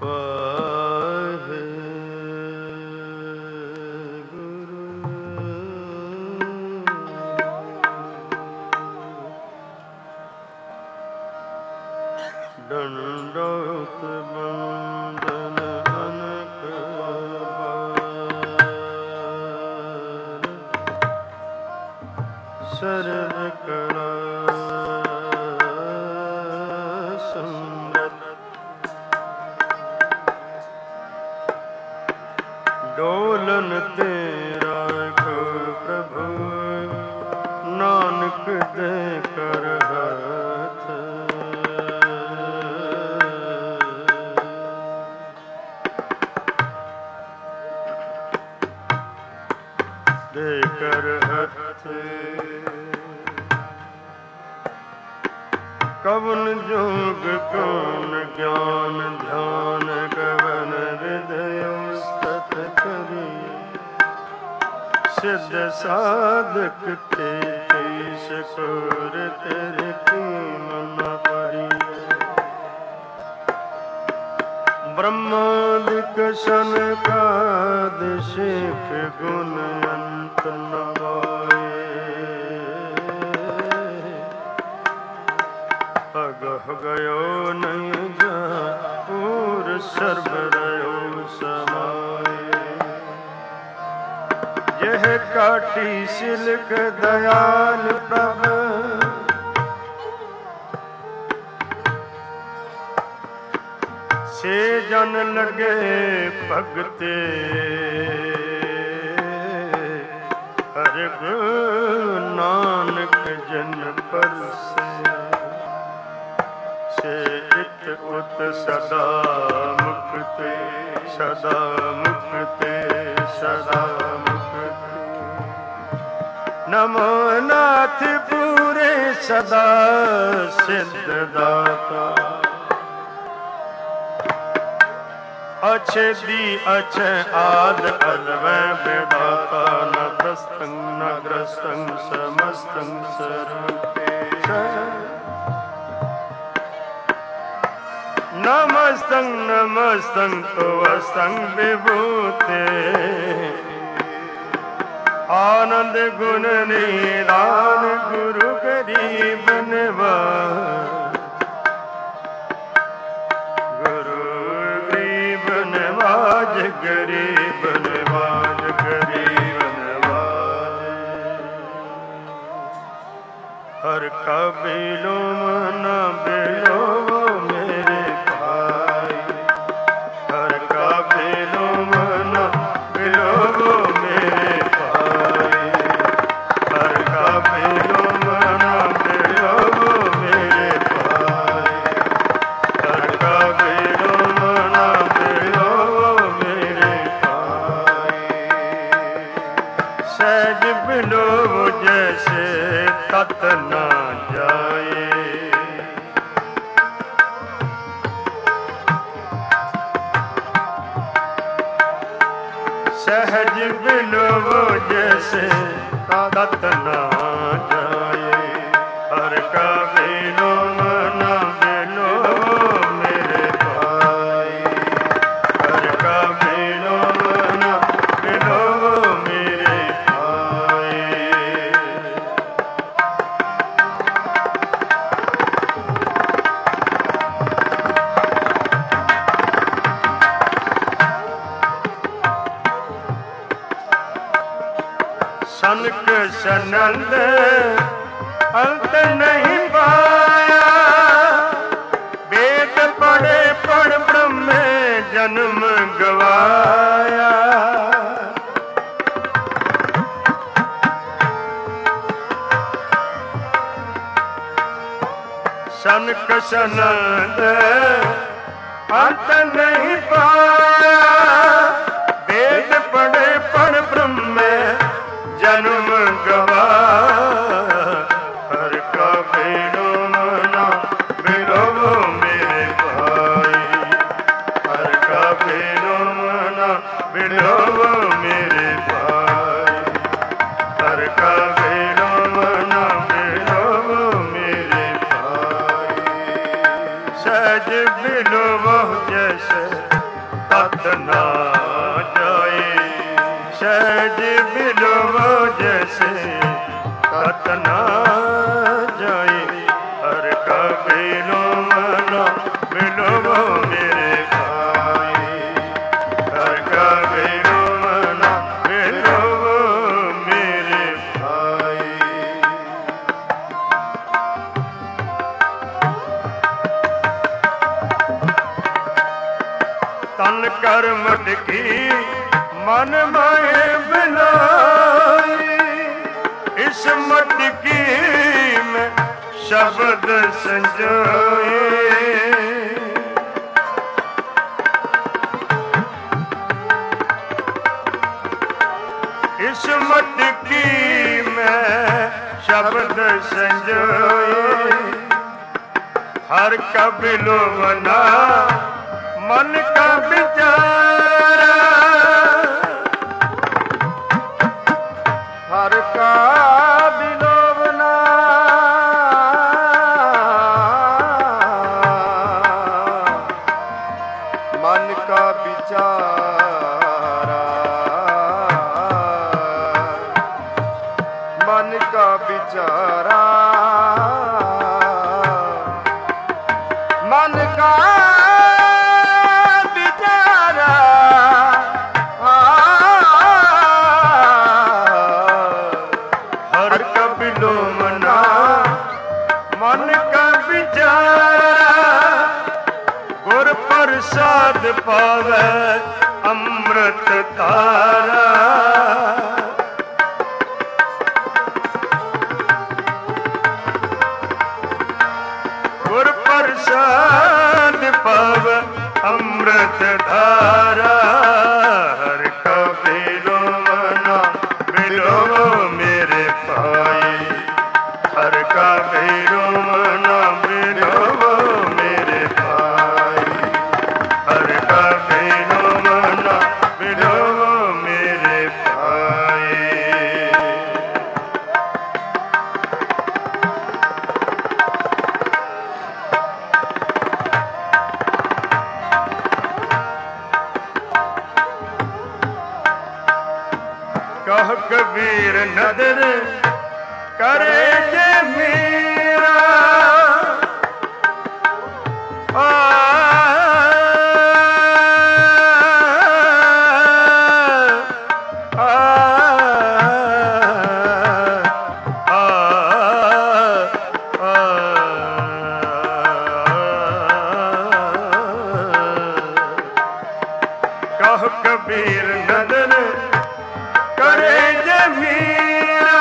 ਡੰਡੋਤ ਬੰਦਨ ਅਨਕ ਬਾਰ, ਸਰਬ ਕਲਾ ਸਮਰਤ, ਡੋਲਨ ਤੇ ਰਾਖੋ ਪ੍ਰਭੂ, ਨਾਨਕ ਦੇ ਕਰ ਹੱਥ। ਦੇ ਕਰ ਹੱਥ ਕਵਨ ਜੋਗ ਕੌਣ ਗਿਆਨ ਧਿਆਨ, ਕਵਨ ਹਿਰਦਿ ਉਸਤਤ ਕਰੀ, ਸਿੱਧ ਸਾਧਕ ਤੇ ਸਕੂਰ ਤੇਰੇ ਕੀਮਤ ਪਰੀ। ਬ੍ਰਹਮਾਦਿਕ ਸਨਕਾਦ ਸਿਖ ਗੁਣ ਅੰਤ ਨ ਗਾਏ, ਅਗਹ ਗਇਓ ਨਹੀਂ ਜਾਪੁਰ, ਸਰਬ ਰਹਿਓ ਸਮਾਏ। ਜਹ ਕਾਟੀ ਸਿਲਕ ਦਇਆਲ ਪ੍ਰਭ, ਸੇ ਜਨ ਲਗੇ ਭਗਤੇ, ਹਰਿ ਗੁਰੂ ਨਾਨਕ ਜਨ ਪਰਸੇ। ਸੇ ਇਤ ਉਤ ਸਦਾ ਮੁਕਤੇ, ਸਦਾ ਮੁਕਤੇ, ਸਦਾ ਮੁਕਤੇ। ਨਮੋ ਨਾਥ ਪੂਰੇ ਸਦਾ ਸਿੱਧ ਦਾਤਾ, ਅਛੇ ਦੀ ਅਛੇ ਆਦ ਅਲਵੈ ਵਿਦਾਤਾ। ਨ ਦਸਤੰ ਨ ਗ੍ਰਸਤੰ ਸਮਸਤੰ ਸਰੂਪੇ, ਨਮਸਤੰ ਨਮਸਤੰ ਤੁਵਸਤੰ ਵਿਭੂਤੇ। ਆਨੰਦ ਗੁਣ ਨੀਲਾਨ ਗੁਰੂ ਗਰੀਬ ਨਿਵਾਜ, ਗਰੀਬ ਨਿਵਾਜ, ਗਰੀਬ ਨਿਵਾਜ। ਹਰ ਕਾ ਬਿਲੋ ਮਨ ਬਿਲੋ ਮੇਰੇ ਭਾਈ, ਹਰ ਕਾ ਬਿਲੋ ਮਨ ਬਿਲੋ ਮੇਰੇ ਭਾਈ, ਹਰ ਕਾ ਬਿਲੋ ਮਨ ਬਿਲੋ ਮੇਰੇ ਭਾਈ, ਹਰ ਕਾ ਬਿਲੋ ਮਨ ਬਿਲੋ। ਸਹਿਜ ਬਿਲੋਵ ਜੈਸੇ ਤਤ ਨਾ ਜਾਏ, ਸਹਿਜ ਬਿਲੋਵ ਜੈਸੇ ਤਤ ਨਾ ਜਾਏ। ਹਰ ਕਾ ਬਿਲੋ ਮਨ ਬਿਲੋ ਮੇਰੇ ਭਾਈ, ਹਰ ਕਾ ਬਿਲੋ ਮਨ ਬਿਲੋ ਮੇਰੇ ਭਾਈ। ਸਨਕ ਸਨੰਦ ਅੰਤ ਨਹੀਂ ਪਾਇਆ, ਵੇਦ ਪੜ੍ਹੇ ਪੜ੍ਹ ਬ੍ਰਹਮੇ ਜਨਮ ਗਵਾਇਆ। ਸਨਕ ਸਨੰਦ ਅੰਤ ਨਹੀਂ ਪਾਇਆ, ਵੇਦ ਪੜ੍ਹੇ ਪੜ੍ਹ ਬ੍ਰਹਮੇ ਜਨਮ ਗਵਾਇਆ। ਹਰ ਕਾ ਬਿਲੋ ਮਨ ਬਿਲੋ ਮੇਰੇ ਭਾਈ, ਹਰ ਕਾ ਬਿਲੋ ਮਨ ਬਿਲੋ ਮੇਰੇ ਭਾਈ, ਹਰ ਕਾ ਬਿਲੋ ਮਨ ਬਿਲੋ ਮੇਰੇ ਭਾਈ। ਸਹਿਜ ਬਿਲੋਵ ਜੈਸੇ तत न जाए। सहज बिलवो जैसे तत न जाए। हर का बिलोम न बिलवो मेरे भाई। हर का बिलोम न बिलवो मेरे भाई। तन कर मटकी मन माए बनाई। इस मटकी में शब्द संजोए। इस मटकी में शब्द संजोए। हर का बिलोवना मन का विचारा। हर का बिलोवना मन का विचारा। मन का विचारा। मन का प्रसाद पावे अमृत धारा। गुर प्रसाद पावे अमृत धारा। हर का बिलोम न बिलोवो मेरे भाई। हर का बिलोम न बिलोवो मेरे भाई। हर का बिलोम न बिलोवो मेरे भाई। कह कबीर नदर करे जे मेरा। कह कबीर नदर करे जे मीरा।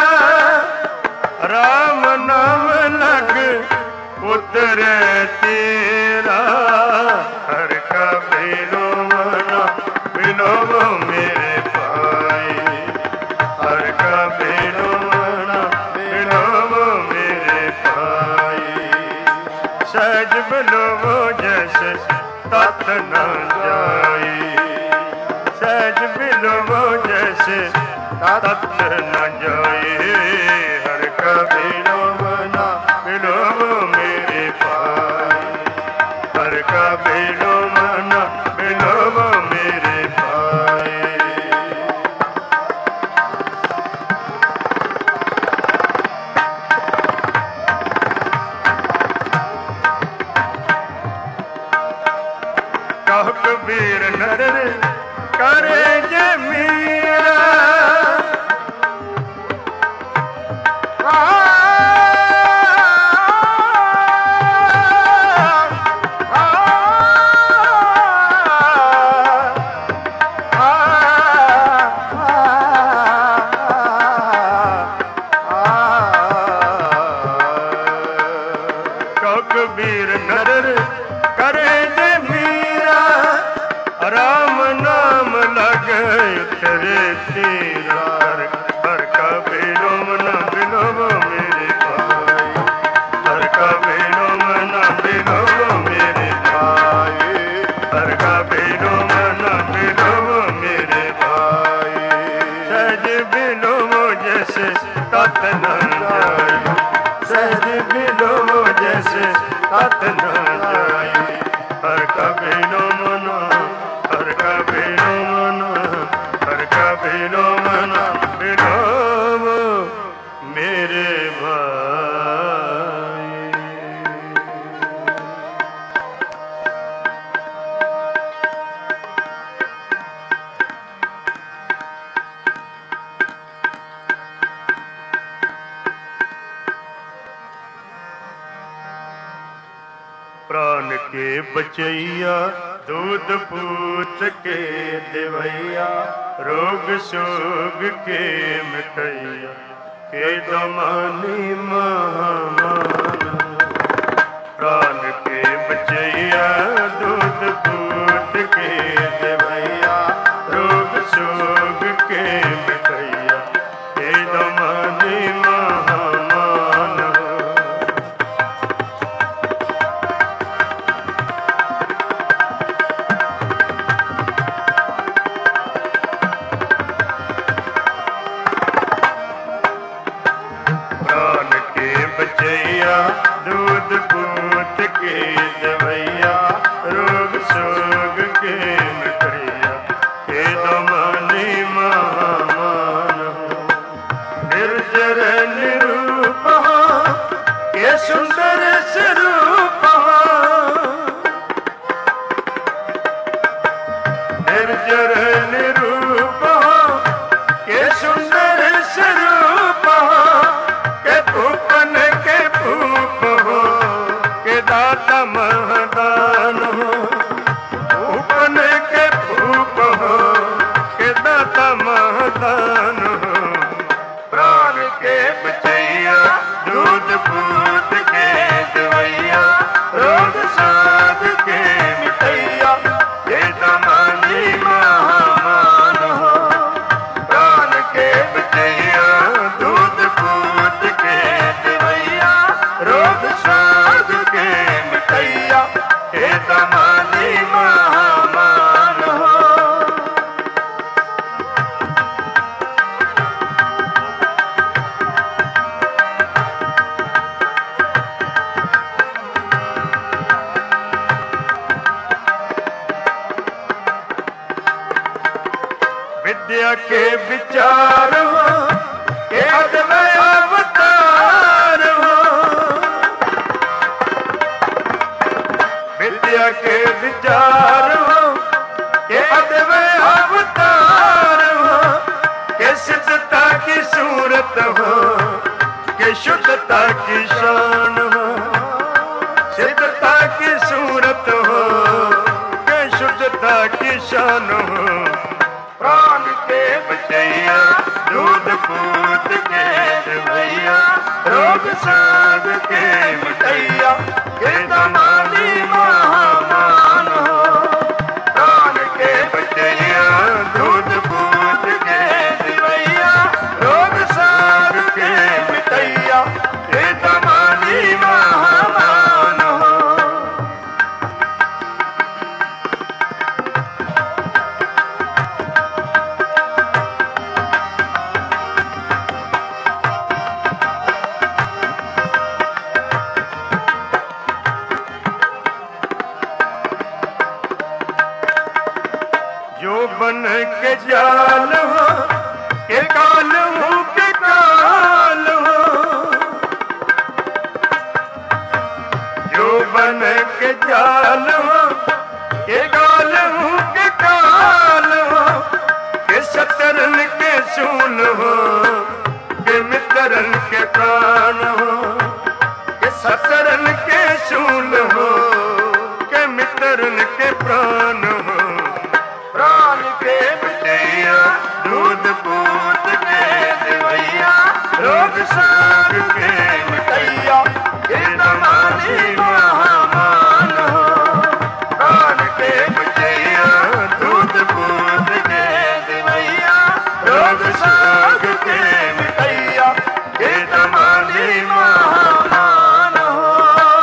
राम नाम लग उतरे तेरा। हर का बिलोम न बिलोवो मेरे भाई। हर का बिलोम न बिलोवो मेरे भाई। सहज बिलोवो जैसे तत न जाए। सहज बिलोवो जैसे तत न जाए। हर का बिलोम न बिलोवो मेरे भाई। हर का बिलोम न बिलोवो मेरे भाई। कह कबीर नर करे जे मीरा। कबीर नर करे जे मीरा। राम नाम लगे उतरे तेरा। हर का बिलोम न बिलोवो मेरे भाई। हर का बिलोम न बिलोवो मेरे भाई। हर का बिलोम न बिलोवो मेरे भाई। सहज बिलोवो जैसे तत न जाए। सहज बिलोवो जैसे तत न जाए। हर का बिलोम न हर का विलोम हर का विलोम विलोम मेरे भाई। प्राण के बचैया दूध पूत के देवैया रोग शोग के मिटैया के दमानी महामान। प्राण के बचैया दूध पूत के देवैया रोग शोग के मिटैया के दमानी महामान। दूध पूत के दवैया रोग शोग के मिटैया के दमानी महामान। निर्जर निरूप के सुंदर स्वरूप निर्जर निरूप के सुंदर स्वरूप के भूपन के भूप हो के दाता महदान हो। भूपन के भूप हो के दाता महदान हो। प्राण के बचैया दूध पूत के दवैया रोग साध के मिटैया के दमानी महामान हो। प्राण के बचैया दूध पूत के दवैया रोग साध के मिटैया के दमानी महामान हो। विद्या के विचार हो के अद्वय अवतार हो। विद्या के विचार हो के अद्वय अवतार हो के सिद्धता की सूरत हो के शुद्धता की शान हो। सिद्धता की सूरत हो के शुद्धता की शान हो। प्राण के बचैया दूध पूत के दवैया रोग साध के मिटैया के दमानी महामान हो। प्राण के बचैया दूध पूत के दवैया रोग साध के मिटैया के दमानी महामान हो। जो बन के जाल हो के काल हो के काल हो। जो बन के जाल हो के काल हो के काल हो के सतरन के सूल हो के मित्रन के प्राण हो। के सतरन के सूल हो के मित्रन के प्राण हो। प्राण के बचैया दूध पूत के दवैया रोग शोग के मिटैया के दमानी महामान हो। प्राण के बचैया दूध पूत के दवैया रोग शोग के मिटैया के दमानी महामान हो।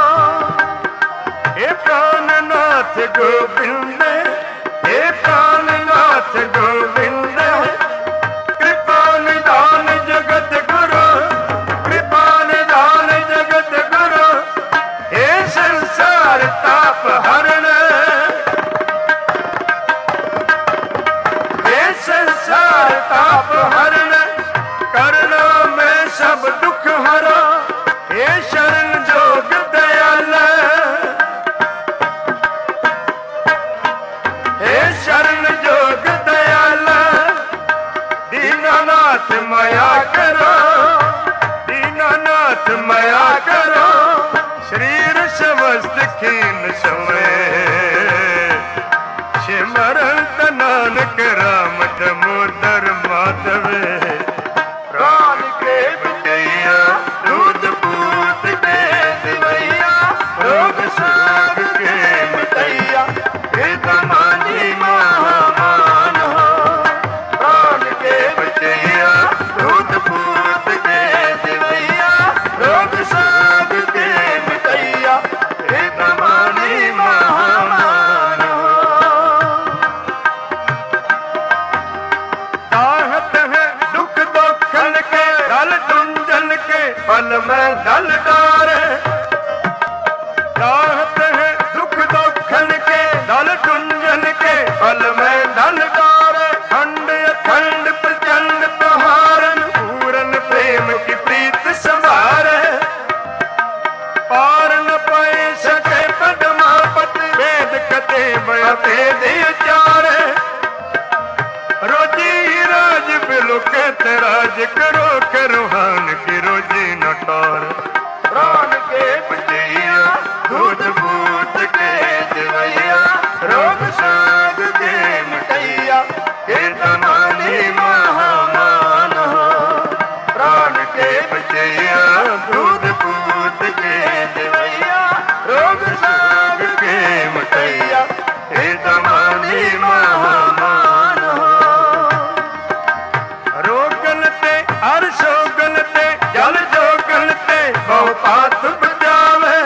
हे प्राणनाथ गोविंद हे प्राणनाथ गोविंद कृपा निदान जगत गुरु। तार ताप हरण, करना मैं सब दुख हरा, हे शरण जोग दयाल, हे शरण जोग दयाल, दीनानाथ माया करो, दीनानाथ माया करो, शरीर समस्त खीन समय, सिमरंत नानक राम दामोदर माधवे, प्राण के बचैया दूध पूत के दिवैया, रोग शोक के मिटैया, हे दमानी महामान हो, प्राण के बचैया दूध पूत के दिवैया, रोग शोक के मिटैया, हे दमानी महामान हो। ताहत है दुख दोखन के दल दुंजन के पल में दल डारे, ताहत है दुख दोखन के दल दुंजन के पल में दल डारे, खंड अखंड प्रचंड प्रहारन, पूरन प्रेम की प्रीत संभारे, पार न पाए सके पद्मापति, वेद कते भेद उचारे, रोजी राज बिलुके राज करो करुहान की रोजी न टार, प्राण के बचैया दूध पूत के दिवैया, रोग शोक के मिटैया, हे दमानी महामान हो, प्राण के बचैया दूध पूत के दिवैया, रोग शोक के मिटैया, हे दमानी महामान हो। रोगन ते हर शोगन ते जल जोगन ते बहु पात बचावे,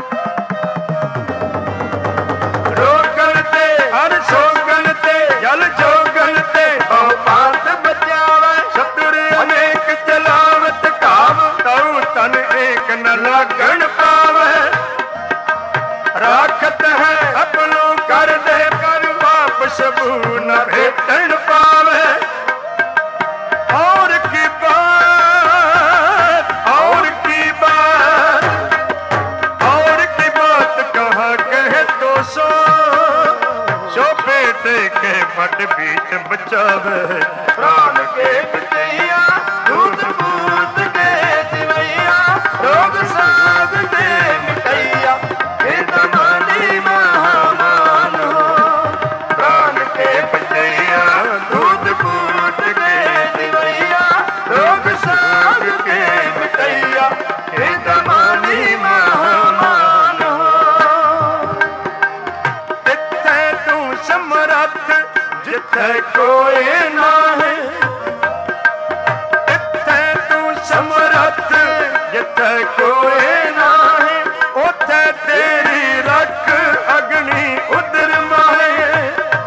रोगन ते हर शोगन ते जल जोगन ते बहु पात बचावे, शत्रु अनेक चलावत काव, तऊ तन एक न लागण पावे, राखत है अपनो कर दे कर, पाप सबू न भेटन पावे, और की बात, और की बात, और की बात कहा कहे तो सो बेटे के बट बीच बचावे, प्राण के बचैया दूध पूत के दिवैया, रोग शोक के मिटैया, हे दमानी महामान हो, प्राण के बचैया दूध पूत के दिवैया, रोग शोक के मिटैया, हे दमानी महामान हो। जिथे तू समरथ जिथे कोई ना है, जिथे तू समरथ जिथे कोई ना है, उथे तेरी रख अग्नि उदर माहे,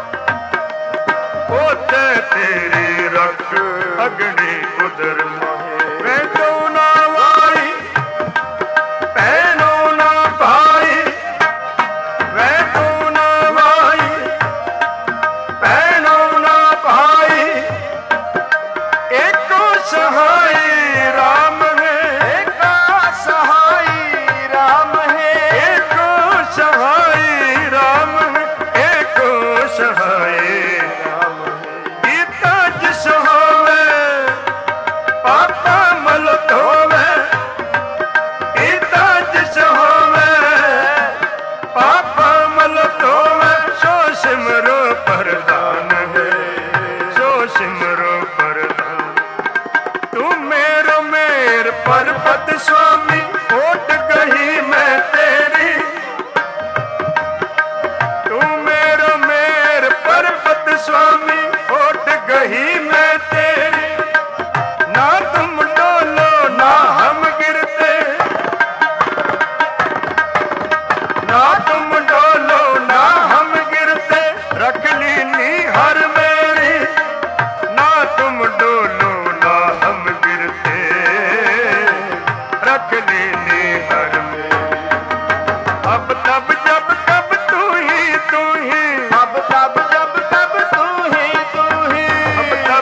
उथे तेरी रख अग्नि उदर माहे, वे तो ना वाई बहनो ना भाई, वे तो ना वाई बहनो ना भाई, एको सहाय राम है, एको सहाय राम है, एको सहाय राम है, एको सहाय राम है, गीता जिस होवे पापा मल धोवे, गीता जिस होवे पापा मल धोवे, सो सिमरो प्रधान है, सो सिमरो प्रधान, तू मेरो मेर पर्वत स्वामी, ओट गही मैं तेरी, तू मेरो मेर पर्वत स्वामी, ओट गही मैं तेरी, ना तुम डोलो ना हम गिरते, ना तुम डोलो ना हम गिरते, रख ली नी हर मेरी, ना तुम डोलो ना हम गिरते, रख ली नी हर मेरी, अब तब जब कब तू ही, अब तब जब कब तू ही, अब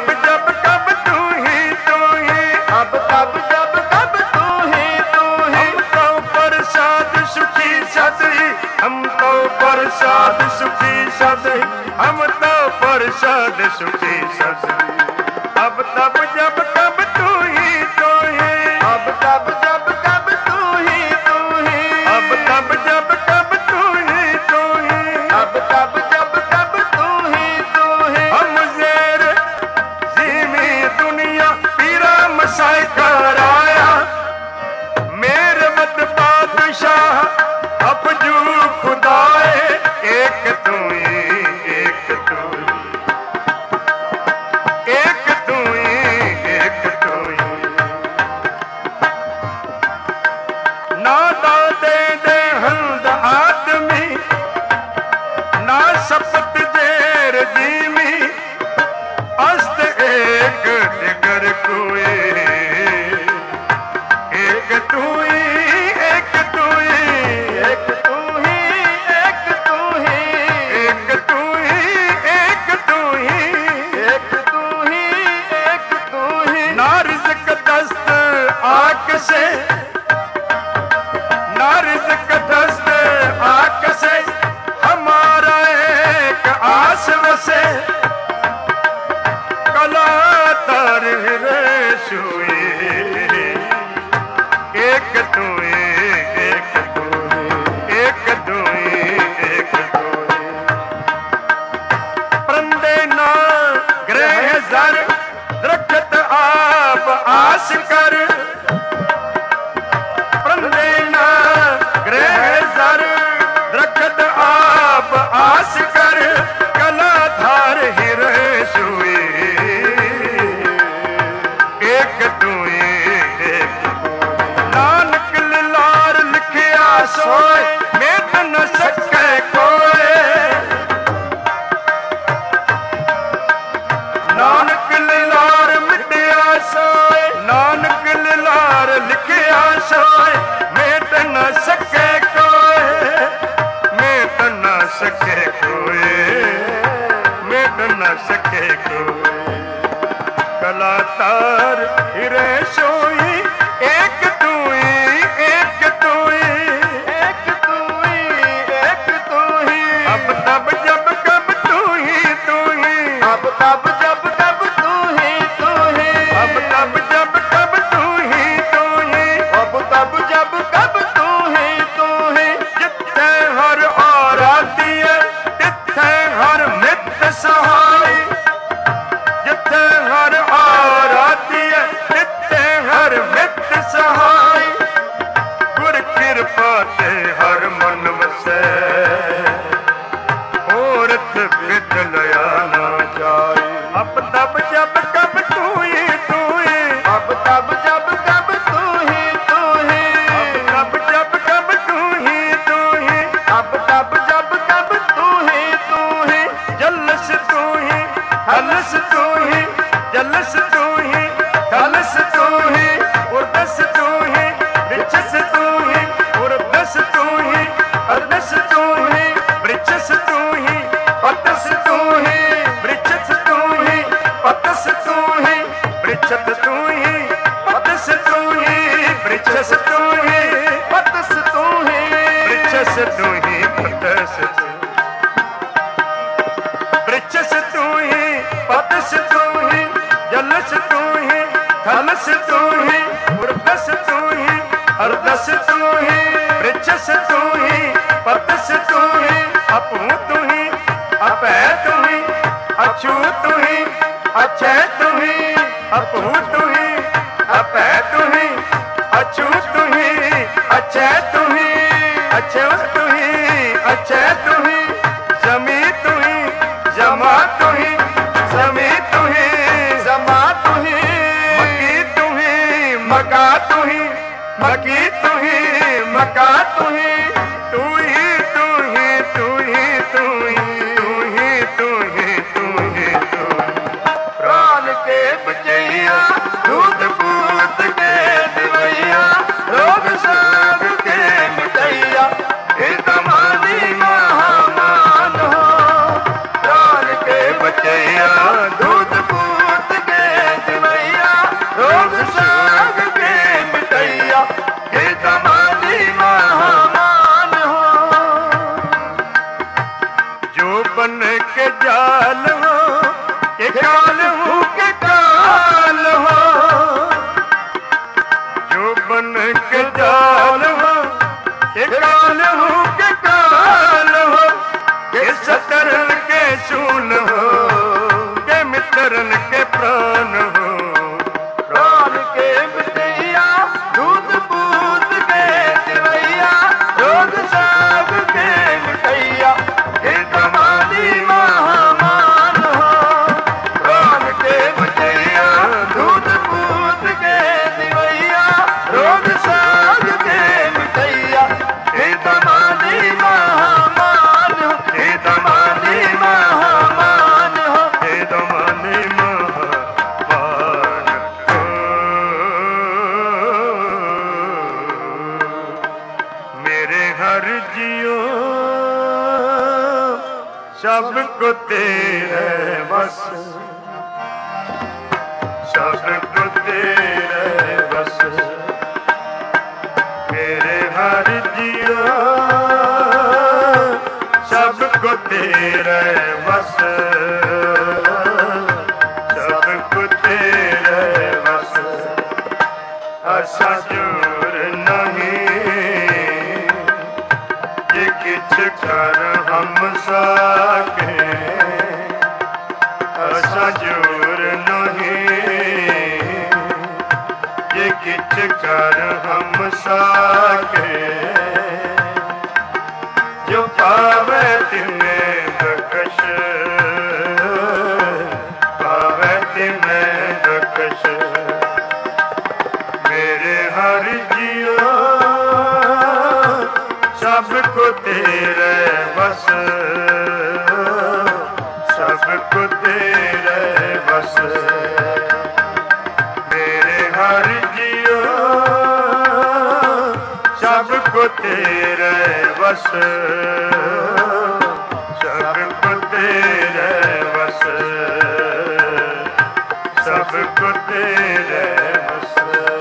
सद हम तो परिषद सुखी सद। अब तब जब कब तू ही तू ही, अब तब जब कब तू ही तू ही, अब तब जब कब तू ही तू ही, अब तब जब कब तू ही तू ही। हम ज़ेर ज़ीमी दुनिया पीरा मसाई कराया, मेरे मत बादशाह अपजू खुदाए, एक तू ही, एक तू ही, एक तू ही, एक तू ही। ना दादे दे हंद आदमी, ना सपत जेर जीमी, अस्त एक दिगर कोई, एक तू ही, एक तू ही, एक तू ही, एक तू ही, एक तू ही, एक तू ही, एक तू ही, एक तू ही। ना रिज़्क़ दस्त आँख से, ना रिज़्क़ दस्त आँख से, हमारा एक आस वसे, कला तार रे शुई, एक तू ही, एक तू ही, एक तू ही, एक तू ही। परंदे ना ग्रह जर, दरख्त आप आस कर, परंदे ना ग्रह जर, दरख्त आप आस कर, कला धार हिरे सुई, एक तू ही, एक तू ही। नानक लार लिखिया सोए, मेट न सके कोई, नानक लार मिटिया सोए, नानक लार लिखिया सोए, मेट न सके कोई, मेट न सके कोई, मेट न सके कोई। कला तार हिरे सोई, एक तू ही, एक तू ही, एक तू ही, एक तू ही। अब तब जब कब तू ही तू ही, अब तब जब कब तू ही तू ही, अब तब जब कब तू ही तू ही, अब तब जब कब तू ही तू ही। जिथे हर और आती है, तिथे हर मित्र सहाय, जिथे हर और आती है, तिथे हर मित्र सहाय, गुर कृपा ते हर मन वसै, औरत बिद लया ना जाए। अब तब जब कब तू ही तू ही, अब तब जब कब तू ही तू ही, अब तब जब कब तू ही तू ही, अब तब जब कब तू ही तू ही। जलस तू ही, हलस तू ही, जलस तू ही, थलस तू ही, उर्दस तू ही, वृक्षस तू ही, उर्दस तू ही, अर्दस तू ही, वृक्षस तू ही, पतस तू ही, वृक्षस तू ही, पतस तू ही, वृक्षस तू ही, पतस तू ही, वृक्षस तू ही, पतस तू ही, वृक्षस तू ही, पतस तू, वृक्षस तू ही, पतस तू ही, जलस तू ही, थलस तू ही, उर्दस तू ही, अर्दस तू ही, वृक्षस तू ही, पतस तू ही, अपू तू ही, अपै तू ही, अछू तू ही, अच्छे तू ही, अपू तू ही, अपै तू ही, अछू तू ही, अच्छे तू ही, अच्छे तू ही, अच्छे तू ही, जमी तू ही, जमा तू ही, जमी तू ही, जमा तू ही, मकी तू ही, मका तू ही, मकी तू ही, मका तू ही, तू ही, तू ही, तू ही, तू ही, तू ही, तू ही, तू ही। प्राण के बचैया, दूध पूत के दिवैया, रोग सब के मिटैया, हे तमानी महामान हो। प्राण के बचैया, दूध पूत के दिवैया, रोग सब के मिटैया, हे तमानी महामान हो। जो बन बन के जाल हो के काल हो के काल हो, जो बन के जाल हो के काल हो के काल हो, के सतरन के सूल हो के मित्रन के प्राण हो। प्राण के मिटैया दूध बूंद के दिवैया, रोग साग के मिटैया हे तमानी महामान हो। प्राण के मिटैया दूध बूंद के दिवैया, रोग साग के मिटैया हे तमानी महामान हो, हे तमानी महामान हो, हे दमाने महापान हो। मेरे हर जियो सबको तेरे बस, सबको तेरे बस। मेरे हर जियो सबको तेरे बस, सबको तेरे बस। असा जोर नहीं ये किछ कर हम सके, असा जोर नहीं ये किछ कर हम सके। जो पावे तिन्हें बख्श, पावे तिन्हें बख्श। मेरे हर जियो सबको तेरे बस, सबको तेरे बस। मेरे हर जियो सबको तेरे बस, सबको तेरे बस, सबको तेरे बस।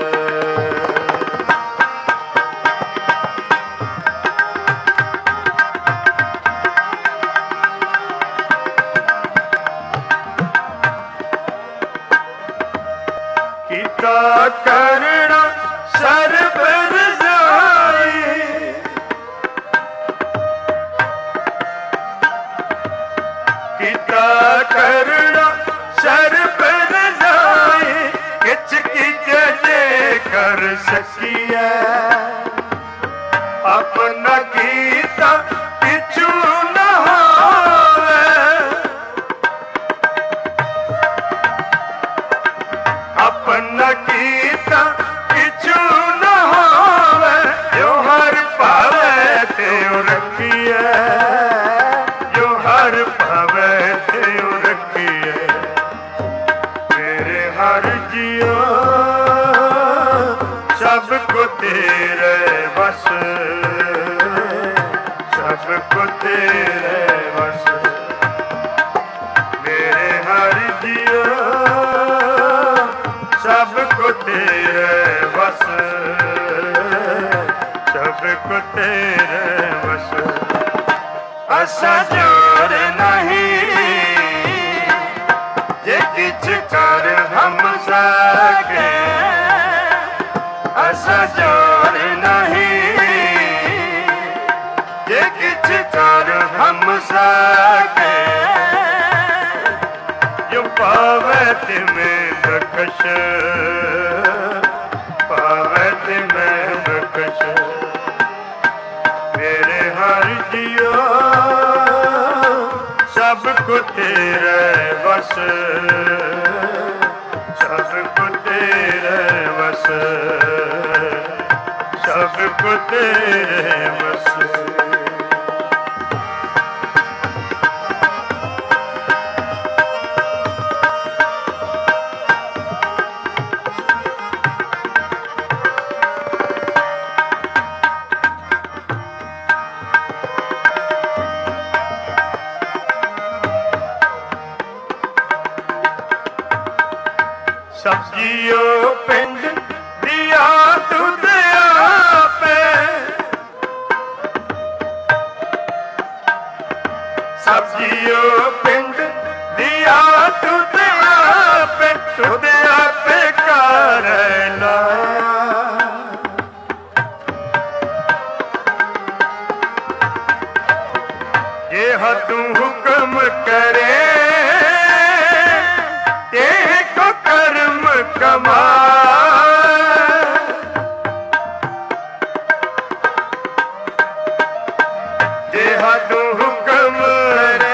किता करना सर्ब रजाई, किता करना सर्ब रजाई, किच किच जे कर सकिए अपना कीता किछु न होवे, अपना कीता किछु न होवे। जो हर पावे त्यों रखिए, जो हर पावे त्यों रखिए। मेरे हर जियो सबको तेरे बस, सबको तेरे बस। मेरे हर जियो सबको तेरे बस, सबको तेरे बस। असा जोर नहीं जे किछ कर हम सके, असा जोर नहीं जे किछ कर हम सके। जो पावे तिमें बख्श, पावे तिमें बख्श। मेरे हर जियो सबको तेरे बस, सबको तेरे बस, सबको तेरे बस। सब्जियों पिंड दिया दूध आपे, सब्जी ਜਿਉ ਪਿੰਡ ਦਿਆ ਤੁਧ ਆਪੇ ਕਰ ਲਾਇਆ। ਜੇ ਤੂੰ ਹੁਕਮ ਕਰੇ ਤੇ ਕੋ ਕਰਮ ਕਮਾ। ਤੂੰ ਹੁਕਮ ਕਰੇ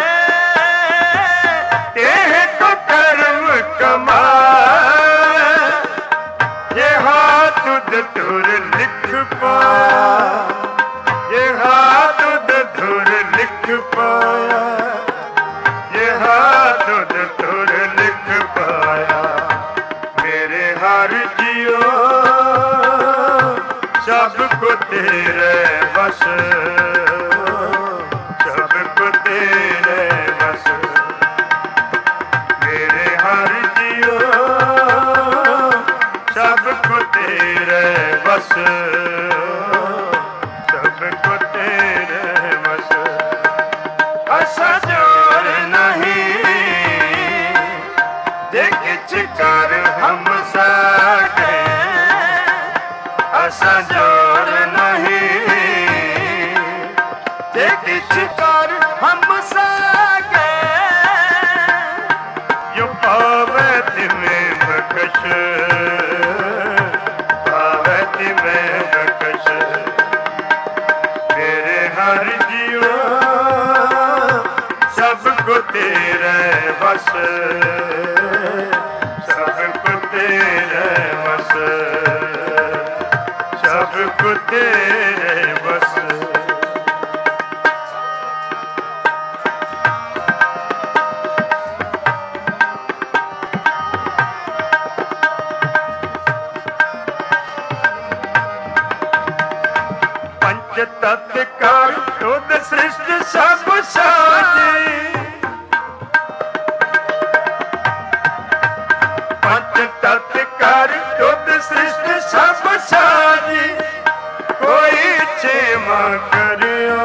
ਤੇ ਕੋ ਕਰਮ ਕਮਾ। ਜਿਹਾ ਤੁਧ ਧੁਰ ਲਿਖ ਪਾਇਆ, ਜਿਹਾ ਤੁਧ ਧੁਰ ਲਿਖ ਪਾਇਆ, ਜਿਹਾ ਤੁਧ ਧੁਰ ਲਿਖ ਪਾਇਆ। ਮੇਰੇ ਹਰ ਜੀਓ ਸਭ ਕੋ ਤੇਰੇ ਬਸ, ਤੇਰੇ ਬਸ। ਮੇਰੇ ਹਰ ਜੀਓ ਸਭ ਕੋ ਤੇਰੇ ਬਸ, ਸਭ ਕੋ ਤੇਰੇ ਬਸ। ਅਸਾਂ ਜੋਰ ਨਹੀਂ ਜੇ ਕਿਛ ਕਰ ਹਮ ਸਕੇ, ਅਸਾਂ ਜੋਰ ਨਹੀਂ ਜੇ ਕਿਛ ਕਰ ਹਮ ਸਕੇ। ਜੋ ਪਾਵੇ ਤਿਵੇਂ ਬਖਸ਼, ਪਾਵੇ ਤਿਵੇਂ ਬਖਸ਼। ਮੇਰੇ ਹਰ ਜੀਓ ਸਭ ਕੋ ਤੇਰੇ ਬਸ, ਸਭ ਕੋ ਤੇਰੇ ਬਸ, ਸਭ ਕੋ ਤੇਰੇ ਬਸ। ਤਤ ਕਰ ਤੁਧ ਸ੍ਰਿਸ਼ਟ ਸਭ ਸਾਜੀ। ਪੰਜ ਤਤ ਕਰ ਤੁਧ ਸ੍ਰਿਸ਼ਟ ਸਭ ਸਾਜੀ। ਕੋਈ ਛੇਮਾ ਕਰਿਓ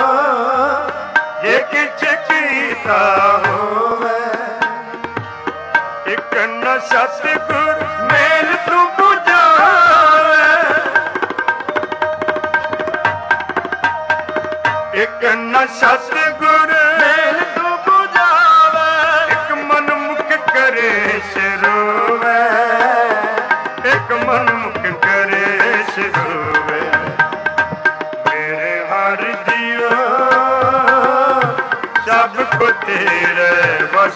ਜੇ ਕਿਛ ਕੀਤਾ ਹੋਵੇ। ਇਕ ਨ ਸਤਿਗੁਰ ਮੇਲ ਤੂੰ ਬੁਝਾਵੇ। ਇਕ ਨ ਸਤਿਗੁਰ ਮੇਲ ਤੂੰ ਬੁਝਾਵੇ। ਇਕ ਮਨ ਮੁਖ ਕਰੇ ਸਿਰੋਵੇ, ਇਕ ਮਨ ਮੁਖ ਕਰੇ ਸਿਰੋਵੇ। ਮੇਰੇ ਹਰ ਜੀਓ ਸਭ ਕੋ ਤੇਰੇ ਬਸ,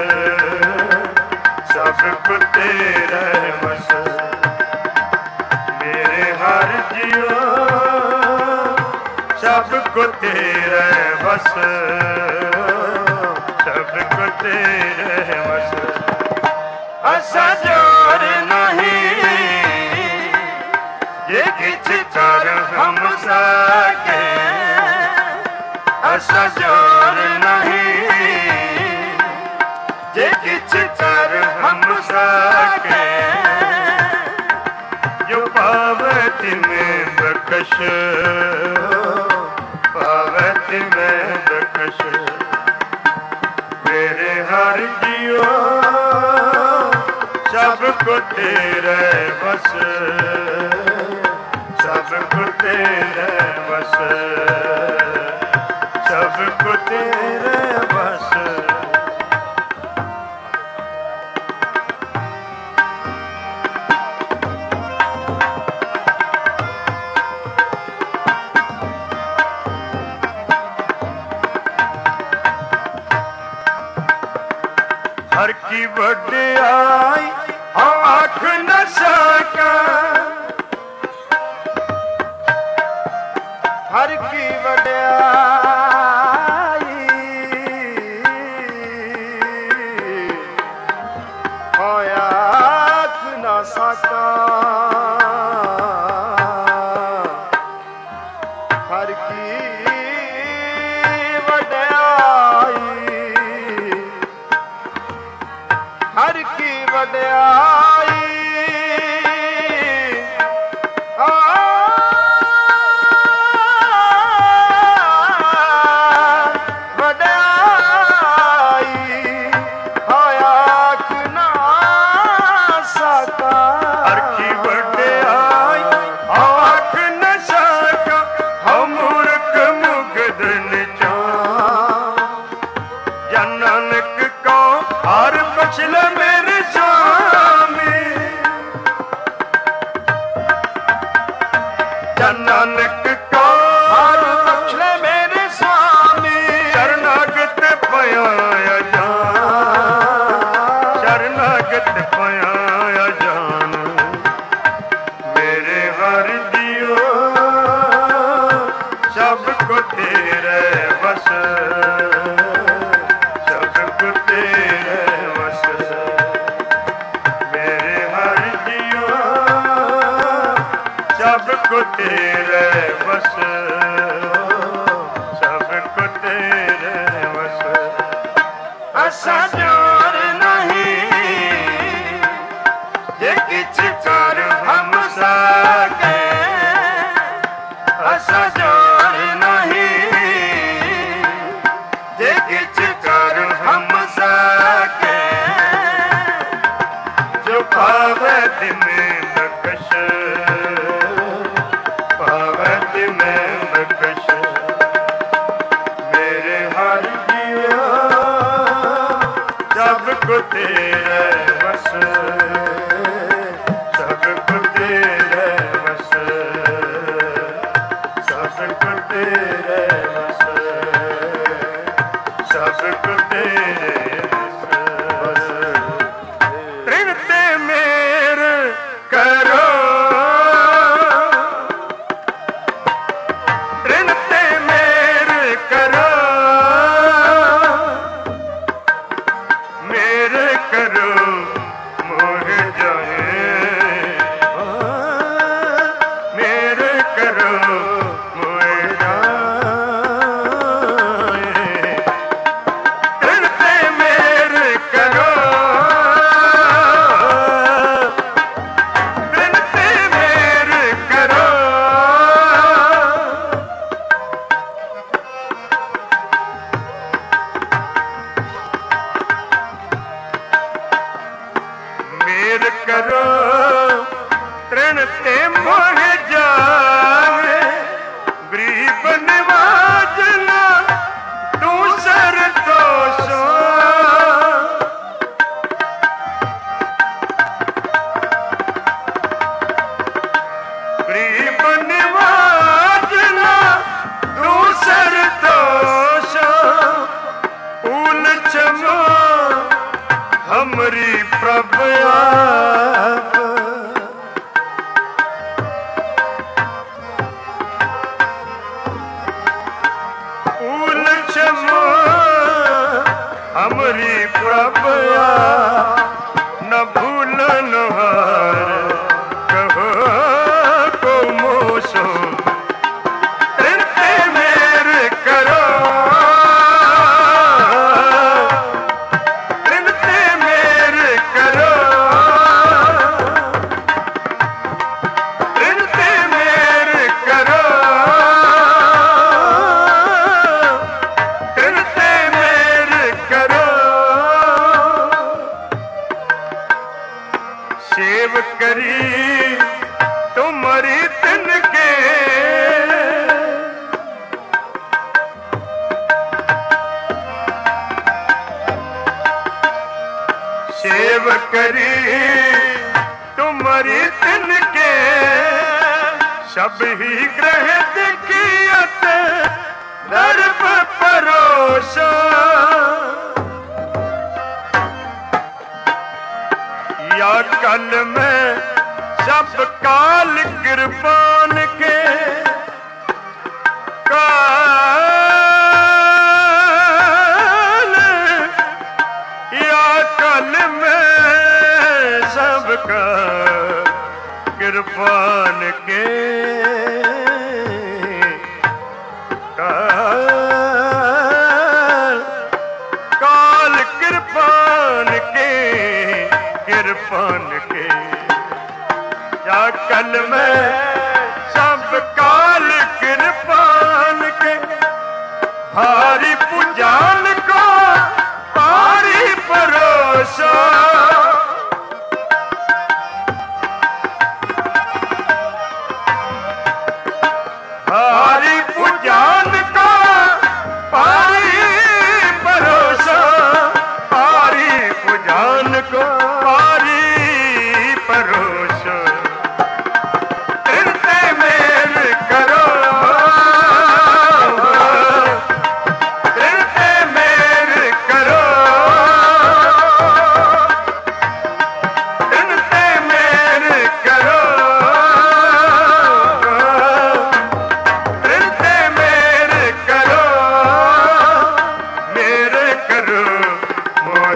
ਸਭ ਕੋ ਤੇਰੇ ਬਸ। ਮੇਰੇ ਹਰ ਜੀਓ ਸਭ ਕੋ ਤੇਰੇ ਬਸ, ਸਭ ਕੋ ਤੇਰੇ ਬਸ। ਅਸਾਂ ਜੋਰ ਨਹੀਂ ਜੇ ਕਿਛ ਕਰ ਹਮ ਸਕੇ, ਅਸਾਂ ਜੋਰ ਨਹੀਂ ਜੇ ਕਿਛ ਕਰ ਹਮ ਸਕੇ। ਜੋ ਪਾਵੇ ਤਿਵੇਂ ਬਖਸ਼, ਪਾਵੇ ਤਿਵੇਂ ਬਖਸ਼। ਮੇਰੇ ਹਰ ਜੀਓ ਸਭ ਕੋ ਤੇਰੇ ਬਸ, ਸਭ ਕੋ ਤੇਰੇ ਬਸ, ਸਭ ਕੋ ਤੇਰੇ ਬਸ। हर की वड्याई आँख न सका, हर की वड्याई आँख न सका। हर की हर की वड्याई वड्याई ਜਨ ਨਾਨਕ ਕੋ ਹਰ ਬਖਸ਼ ਲੈ ਮੇਰੇ ਸੁਆਮੀ। ਜਨ ਨਾਨਕ ਕੋ ਹਰ ਬਖਸ਼ ਲੈ ਮੇਰੇ ਸੁਆਮੀ। ਸ਼ਰਨਾਗਤ ਪਿਆ ਜਾਨ, ਸ਼ਰਨਾਗਤ ਪਿਆ ਜਾਨ ਮੇਰੇ ਹਰ ਜੀਓ ਸਭ ਕੋ ਤੇਰੇ ਬਸ, ਸਭ ਕੋ ਤੇਰੇ ਬਸ ਮੇਰੇ ਹਰ ਜੀਓ ਸਭ ਕੋ ਤੇਰੇ ਬਸ, ਸਭ ਕੋ ਤੇਰੇ ਬਸ। ਅਸਾਂ ਜੋਰ ਨਹੀਂ ਜੇ ਕਿਛ ਕਰ ਹਮ ਸਕੇ। ਅਸਾਂ ਜੋਰ ਨਹੀਂ ਜੇ ਕਿਛ ਕਰ ਹਮ ਸਕੇ। ਜੋ ਪਾਵੈ ਤਿਮੈ ਬਖਸ਼, ਪਾਵੈ ਤਿਮੈ ਬਖਸ਼ ਮੇਰੇ ਹਰ ਜੀਓ ਸਭ ਕੋ ਤੇਰੇ ਬਸ, ਸਭ ਕੋ ਤੇਰੇ ਬਸ, ਸਭ ਕੋ ਤੇਰੇ ਬਸ, ਸਭ ਕੋ ਤੇਰੇ ਬਸ। ਤ੍ਰਿਣ ਤੇ ਮੇਰ ਕਰੋ, ਤ੍ਰਿਣ ਤੇ ਮੇਰ ਕਰੋ, ਮੇਰ ਕਰੋ ਮੋਹ ਜਾਏ, ਮੇਰ ਕਰੋ ਮੋਹ ਜਾਏ। ਤ੍ਰਿਣ ਤੇ ਮੇਰ ਕਰੋ, ਤ੍ਰਿਣ ਤੇ ਮੇਰ ਕਰੋ, ਮੇਰ ਕਰੋ ਤ੍ਰਿਣ ਤੇ ਮੋਹ ਜਾਵੇ। ਗਰੀਬ ਨਿਵਾਜਨਾ ਤੂੰ ਸਰ ਦੋਸੋ, ਗਰੀਬ ਨਿਵਾਜਨਾ ਤੂੰ ਸਰ ਦੋਸੋ। ਭੂਲ ਚਮੋ ਹਮਰੀ ਪ੍ਰਭ ਆਪ, ਭੂਲ ਚਮੋ ਹਮਰੀ ਪ੍ਰਭ ਆਪ। ਨ ਭੂਲਨ ਹਾਰ ਕਹੋ ਕੋ ਮੋਸੋ। ਤ੍ਰਿਣ ਤੇ ਮੇਰ ਕਰੋ, ਤ੍ਰਿਣ ਤੇ ਮੇਰ ਕਰੋ, ਤ੍ਰਿਣ ਤੇ ਮੇਰ ਕਰੋ, ਤ੍ਰਿਣ ਤੇ ਮੇਰ ਕਰੋ। ਸੇਵ ਕਰੀ ਤੁਮਰੀ ਤਿਨ ਕੇ, ਸੇਵ ਕਰੀ ਤੁਮਰੀ ਤਿਨ ਕੇ। ਸਭ ਹੀ ਗ੍ਰਹਿ ਦੇਖੀਅਤ ਦਰਬ ਪਰੋਸਾ। या कल में सब काल कृपान के, काल या कल में सब काल कृपान के। काल कृपान के, कृपान के। या कल में सब काल कृपान के। भारी पुजान को भारी परोसा। भारी पुजान को भारी परोसा।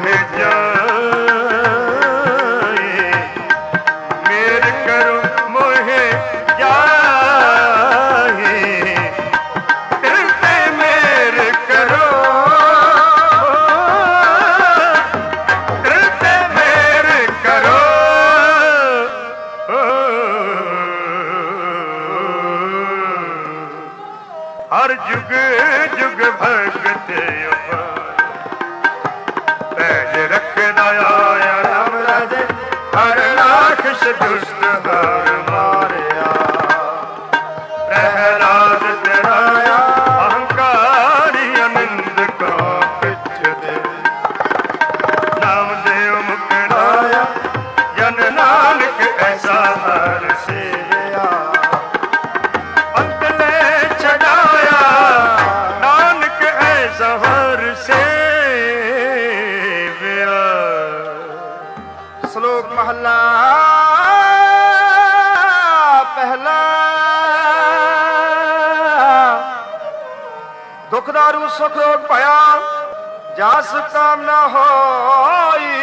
मोह जाए, मेर करो मोह जाए, दिल पे मेर करो, दिल पे मेर करो। हर जुग जुग भगत पैज रखदा आया राम राजे, हर राखश दुष्ट हर मारिया, प्रहलाद तराया अहंकारी अनिंद का पिछ दे, नामदेव मुकराया जन नानक ऐसा हर सेवया, अंतले छड़ाया नानक ऐसा हर सेवया। श्लोक महला पहला। दुख दारू सुख रोग पाया, जास कामना होई,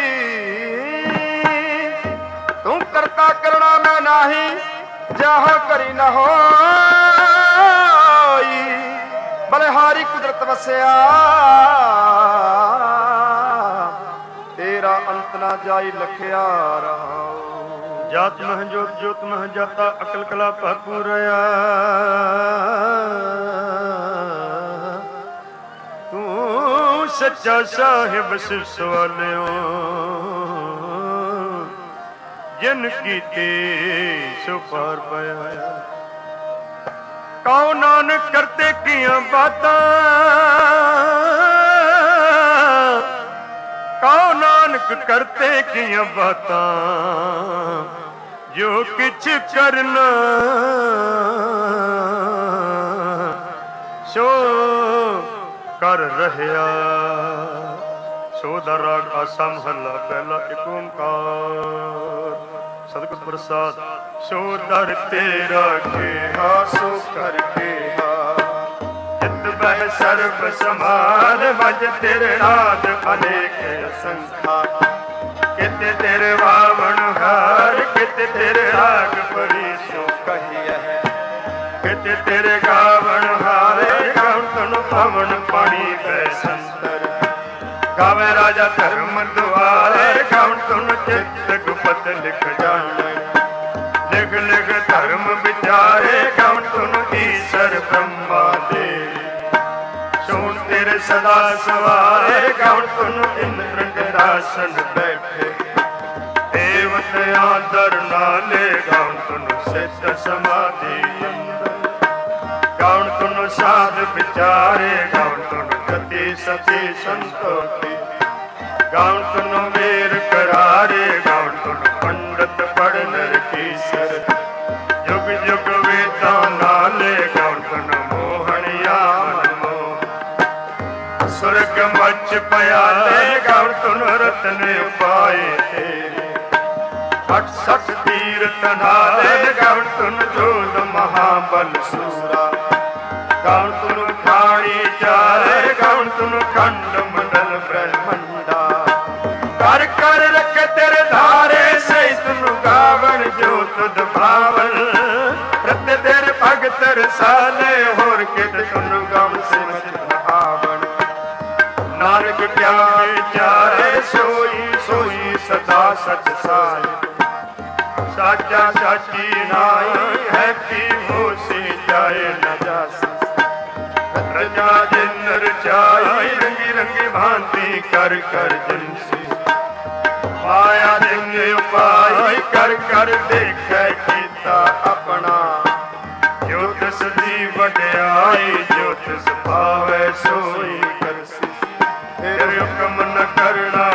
तू करता करना मैं नाही, जहाँ करी न होई, बलिहारी कुदरत वसया, तेरा अंत ना जाई लखिया रहा। जात मह जोत जोत मह जाता, अकल कला भरपूर रहा, तू सच्चा साहिब सिस वालियो, जिन कीते सो पार पाया। कौ नानक करते किया बातां, कौ नानक करते किया बातां, जो किछ करना सो कर रहया। सोदा राग आसा महला पहला, एक ओंकार सतगुर प्रसाद। सो दर तेरा केहा सो कर केहा, चित बह सर्व समार, भज तेरे नाद अनेक असंख्या, कित तेरे वावण हार, कित तेरे राग परी सो कहिए, कित तेरे गावण हारे, गावण तनु पावन पानी बैसंतर, गावे राजा धर्म दुआरे, गावण तनु चित्त गुपत लिख जाने, लिख लिख धर्म विचारे, गावण तनु ईश्वर ब्रह्मा दे, सुन तेरे सदा सवारे, गावण तनु इंद्र रासन बैठे, देवत आदर नाले, गावण तनु सिद्ध समाधि अंदर, गावण तनु साध विचारे, गावण तनु गति सती संतोखी, गावण तनु मेर करारे, गावण तनु पंडित पढ़ नर कीसर, युग युग वेदा नाले, गावण तनु मोहनिया मन मोह, स्वर्ग मच पयाले, गावण तनु रतन पाए तेरे, 68 तीर्थ नाले, गावण तनु जोध महाबल सूरा, गावण तनु खाणी चारे, गावण तनु खंड मंडल ब्रह्मंडा, कर कर रख तेरे धारे, सही तनु गावण जो तुद भावन, प्रत्य तेरे भगत रसाले, होर कित तनु गम सिमट आवण, नानक क्या विचारे, सोई सोई सदा सच साई, साचा साची नाई, है पी होसी जाए न जासी, रजा जिन रचाई, रंगी रंगी भांति कर कर जिनसी, माया देंगे उपाय, कर कर देखे कीता अपना, जो तिस दी वड्याई, जो तिस पावे सोई करसी, तेरे हुक्म न करना